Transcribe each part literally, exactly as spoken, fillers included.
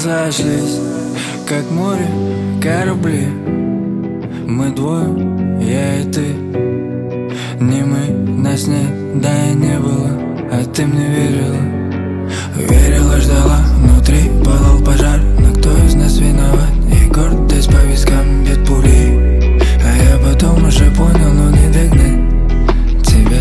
Разошлись, как море, корабли. Мы двое, я и ты. Не мы, нас нет, да и не было. А ты мне верила, верила, ждала. Внутри пылал пожар, но кто из нас виноват? И гордость по вискам бьет пулей. А я потом уже понял, но не догнать тебя.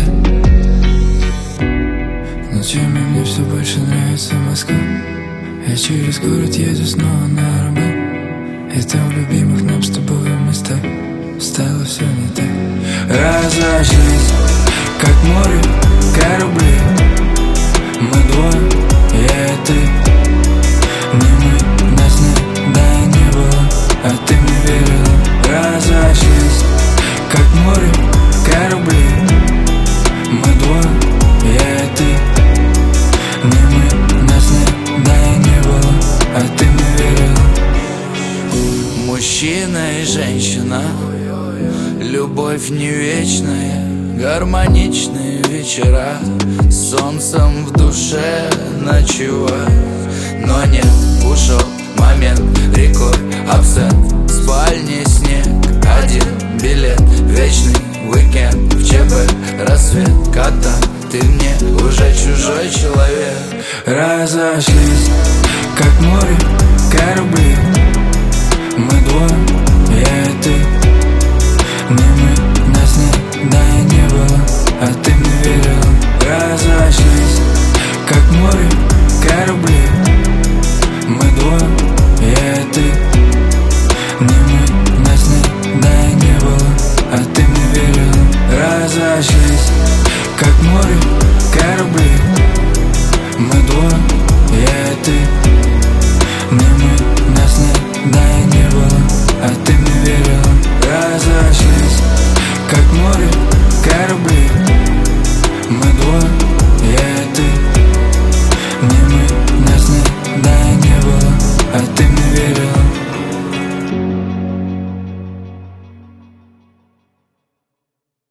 Ночами мне все больше нравится Москва. Я через город еду снова на Арбат. И там в любимых нам с тобой местах стало все не так. Разошлись, как море, корабли. Мы двое, я и ты. Не мы, нас нет, да и не было. А ты мне верила. Разошлись, как море, корабли. Мы двое, я и ты. Не мы, нас нет, да и не было. А ты мне верила. Мужчина и женщина, любовь не вечная, гармоничные вечера, солнцем в душе ночевать. Но нет, ушел момент рекой, абсент, в спальне снег, один билет, вечный уикенд в ЧП, рассвет, когда ты мне уже чужой человек. Разошлись, как море, корабли. Мы двое, я и ты. Не мы, нас нет, да и не было. А ты мне верила. Разошлись, как море, корабли. Мы двое, я и ты. Не мы, нас нет, да и не было. А ты мне верила. Разошлись, как море, корабли.